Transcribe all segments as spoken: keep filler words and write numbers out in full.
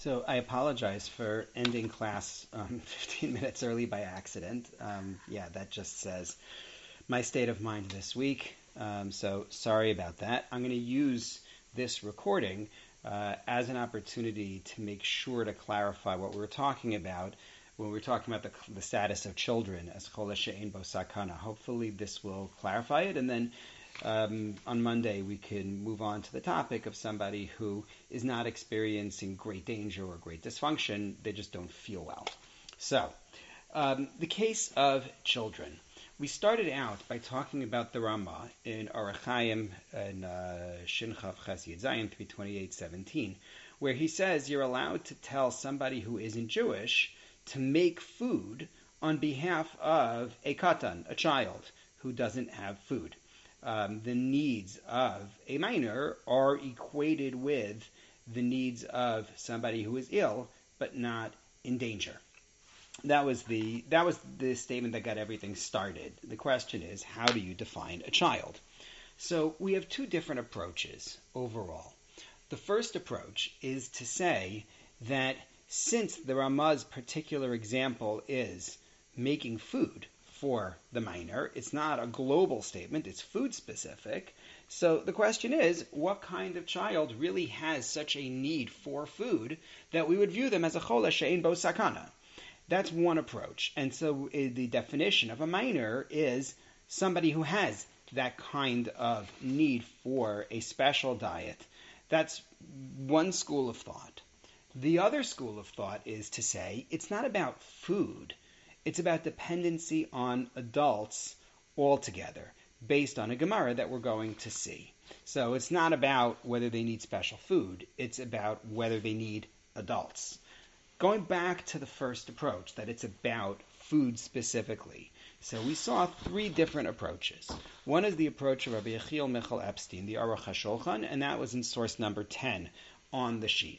So I apologize for ending class um, fifteen minutes early by accident. Um, yeah, that just says my state of mind this week. Um, so sorry about that. I'm going to use this recording uh, as an opportunity to make sure to clarify what we were talking about when we were talking about the, the status of children as chola she'ein bo sakana. Hopefully this will clarify it, and then Um, on Monday, we can move on to the topic of somebody who is not experiencing great danger or great dysfunction. They just don't feel well. So, um, the case of children. We started out by talking about the Rama in Orach Chaim in uh, Shin Chav Ches Yud Zayin three twenty-eight seventeen, where he says you're allowed to tell somebody who isn't Jewish to make food on behalf of a katan, a child who doesn't have food. Um, the needs of a minor are equated with the needs of somebody who is ill but not in danger. That was the that was the statement that got everything started. The question is, how do you define a child? So we have two different approaches overall. The first approach is to say that since the Ramah's particular example is making food for the minor, it's not a global statement, it's food specific. So the question is, what kind of child really has such a need for food that we would view them as a chola she'ein bo sakana? That's one approach. And so uh, the definition of a minor is somebody who has that kind of need for a special diet. That's one school of thought. The other school of thought is to say it's not about food. It's about dependency on adults altogether, based on a Gemara that we're going to see. So it's not about whether they need special food. It's about whether they need adults. Going back to the first approach, that it's about food specifically. So we saw three different approaches. One is the approach of Rabbi Yechiel Michal Epstein, the Aruch HaShulchan, and that was in source number ten on the sheet.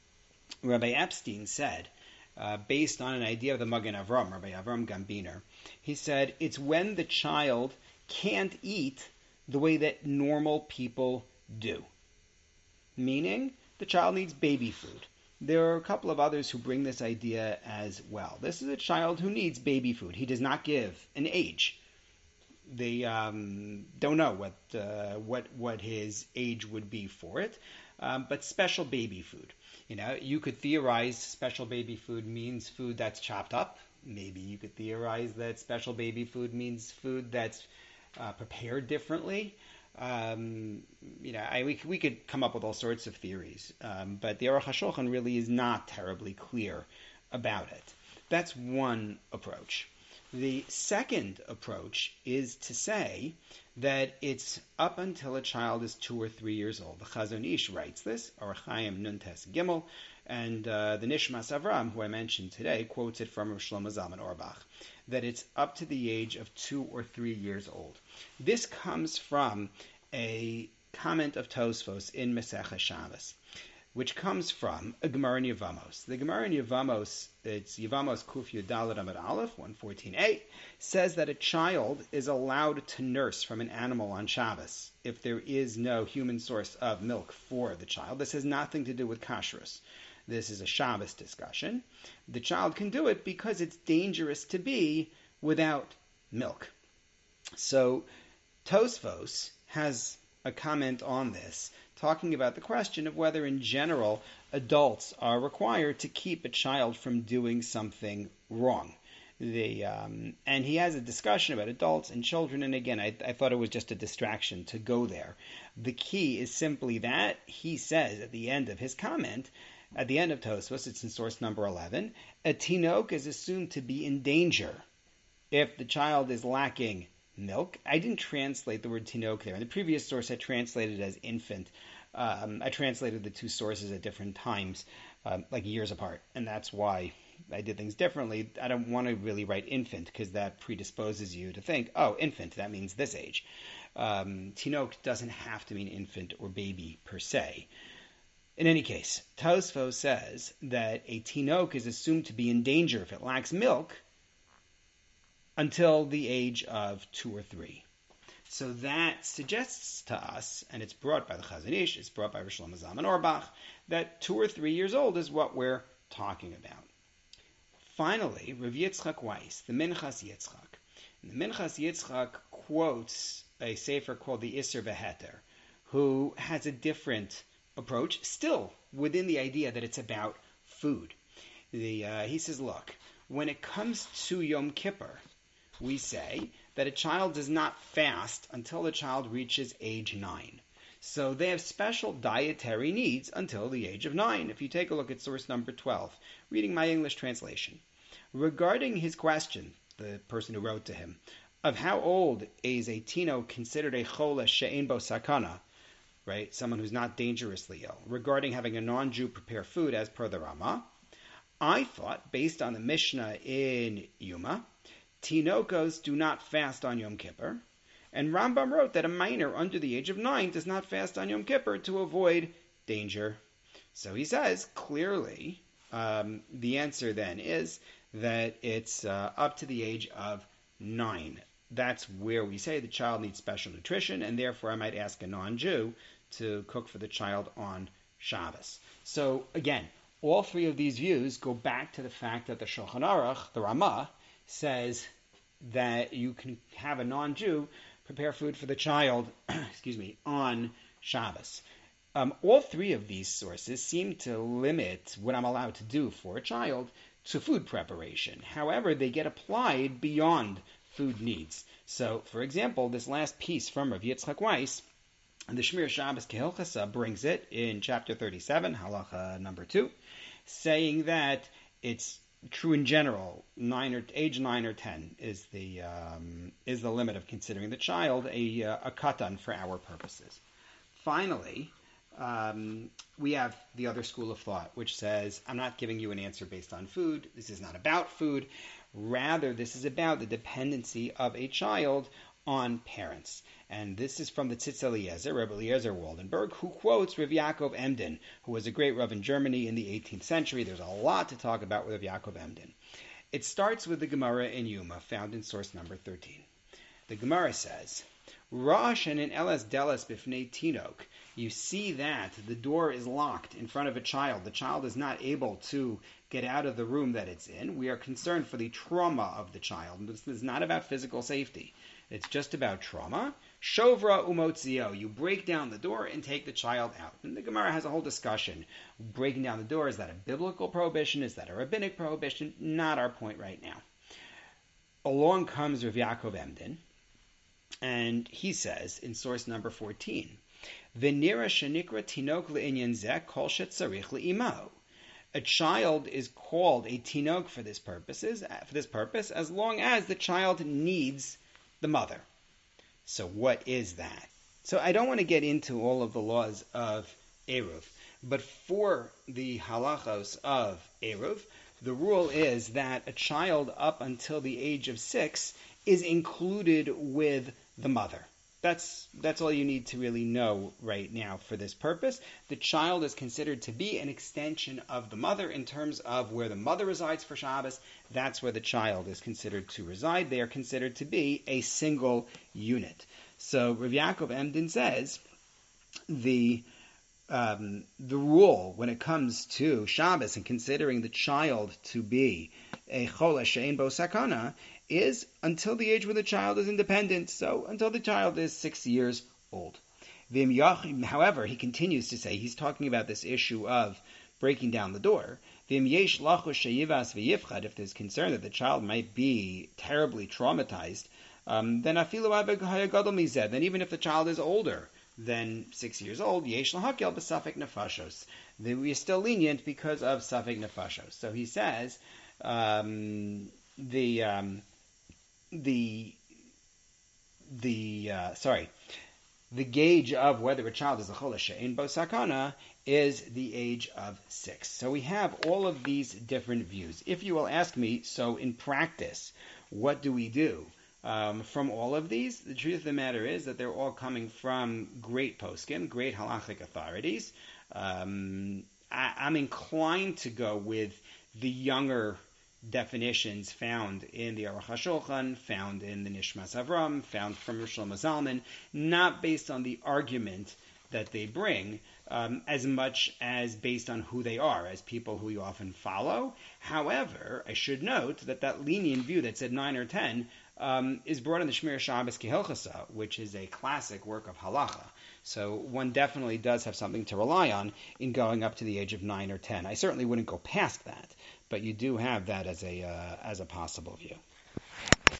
Rabbi Epstein said, Uh, based on an idea of the Magen Avram, Rabbi Avram Gambiner, he said it's when the child can't eat the way that normal people do. Meaning, the child needs baby food. There are a couple of others who bring this idea as well. This is a child who needs baby food. He does not give an age. They um, don't know what, uh, what, what his age would be for it, um, but special baby food. You know, you could theorize special baby food means food that's chopped up. Maybe you could theorize that special baby food means food that's uh, prepared differently. Um, you know, I, we, we could come up with all sorts of theories, um, but the Aruch HaShulchan really is not terribly clear about it. That's one approach. The second approach is to say that it's up until a child is two or three years old. The Chazon Ish writes this, Orach Chaim Nuntes Gimel, and uh, the Nishmas Avram, who I mentioned today, quotes it from Rav Shlomo Zalman Auerbach, that it's up to the age of two or three years old. This comes from a comment of Tosfos in Masechah Shabbos, which comes from a Gemara in Yevamos. The Gemara in Yevamos, it's Yevamos Kuf Yud Daled Amud Aleph, one fourteen a, says that a child is allowed to nurse from an animal on Shabbos if there is no human source of milk for the child. This has nothing to do with kashrus. This is a Shabbos discussion. The child can do it because it's dangerous to be without milk. So Tosfos has a comment on this, talking about the question of whether in general adults are required to keep a child from doing something wrong. The, um, and he has a discussion about adults and children, and again, I, I thought it was just a distraction to go there. The key is simply that he says at the end of his comment, at the end of Tosfos, it's in source number eleven, a tinok is assumed to be in danger if the child is lacking milk. I didn't translate the word tinok there. In the previous source, I translated it as infant. Um, I translated the two sources at different times, um, like years apart, and that's why I did things differently. I don't want to really write infant because that predisposes you to think, oh, infant, that means this age. Um, tinok doesn't have to mean infant or baby per se. In any case, Tosfos says that a tinok is assumed to be in danger if it lacks milk until the age of two or three. So that suggests to us, and it's brought by the Chazon Ish, it's brought by Rav Shlomo Zalman Auerbach, that two or three years old is what we're talking about. Finally, Rav Yitzchak Weiss, the Minchas Yitzchak. And the Minchas Yitzchak quotes a sefer called the Isser V'Heter, who has a different approach, still within the idea that it's about food. The, uh, he says, look, when it comes to Yom Kippur, we say that a child does not fast until the child reaches age nine. So they have special dietary needs until the age of nine. If you take a look at source number twelve, reading my English translation. Regarding his question, the person who wrote to him, of how old is a tino considered a chola she'ein bo sakana, right, someone who's not dangerously ill, regarding having a non-Jew prepare food as per the Rama, I thought, based on the Mishnah in Yuma, tinokos do not fast on Yom Kippur, and Rambam wrote that a minor under the age of nine does not fast on Yom Kippur to avoid danger. So he says, clearly, um, the answer then is that it's uh, up to the age of nine. That's where we say the child needs special nutrition, and therefore I might ask a non-Jew to cook for the child on Shabbos. So again, all three of these views go back to the fact that the Shulchan Aruch, the Ramah, says that you can have a non-Jew prepare food for the child, excuse me, on Shabbos. Um, all three of these sources seem to limit what I'm allowed to do for a child to food preparation. However, they get applied beyond food needs. So, for example, this last piece from Rav Yitzchak Weiss, the Shmir Shabbos Kehilchasa brings it in chapter thirty-seven, halacha number two, saying that it's true in general. Nine or age nine or ten is the um, is the limit of considering the child a uh, a katan for our purposes. Finally, um, we have the other school of thought, which says I'm not giving you an answer based on food. This is not about food. Rather, this is about the dependency of a child on parents. And this is from the Tzitz Eliezer, Rebbe Eliezer Waldenberg, who quotes Rav Yaakov Emden, who was a great Rav in Germany in the eighteenth century. There's a lot to talk about with Rav Yaakov Emden. It starts with the Gemara in Yuma, found in source number thirteen. The Gemara says, Rosh and in Elas Delas Bifnei Tinok, you see that the door is locked in front of a child. The child is not able to get out of the room that it's in. We are concerned for the trauma of the child. This is not about physical safety. It's just about trauma. Shovra umotzio. You break down the door and take the child out. And the Gemara has a whole discussion. Breaking down the door, is that a biblical prohibition? Is that a rabbinic prohibition? Not our point right now. Along comes Rav Yaakov Emden, and he says in source number fourteen, V'nira shenikra tinok le'inyan zeh kol shetzarich le'imao. A child is called a tinok for this purposes for this purpose as long as the child needs the mother. So what is that? So I don't want to get into all of the laws of Eruv, but for the halachos of Eruv, the rule is that a child up until the age of six is included with the mother. That's that's all you need to really know right now for this purpose. The child is considered to be an extension of the mother in terms of where the mother resides for Shabbos. That's where the child is considered to reside. They are considered to be a single unit. So Rav Yaakov Emden says the um, the rule when it comes to Shabbos and considering the child to be a chola she'ein bo sakana is until the age where the child is independent, so until the child is six years old. However, he continues to say, he's talking about this issue of breaking down the door. If there's concern that the child might be terribly traumatized, um, then then even if the child is older than six years old, yesh lahakel b'safek nefashos, then we are still lenient because of safek nefashos. So he says um, the um, the the uh, sorry the gauge of whether a child is a chola she'ein bo sakana is the age of six. So we have all of these different views. If you will ask me, so in practice, what do we do um, from all of these? The truth of the matter is that they're all coming from great poskim, great halachic authorities. Um, I, I'm inclined to go with the younger definitions found in the Aruch HaShulchan, found in the Nishmas Avram, found from Rosh Shlomo Zalman, not based on the argument that they bring, um, as much as based on who they are, as people who you often follow. However, I should note that that lenient view that said nine or ten um, is brought in the Shmir Shabbos Kehilchasa, which is a classic work of halacha. So one definitely does have something to rely on in going up to the age of nine or ten. I certainly wouldn't go past that, but you do have that as a uh, as a possible view.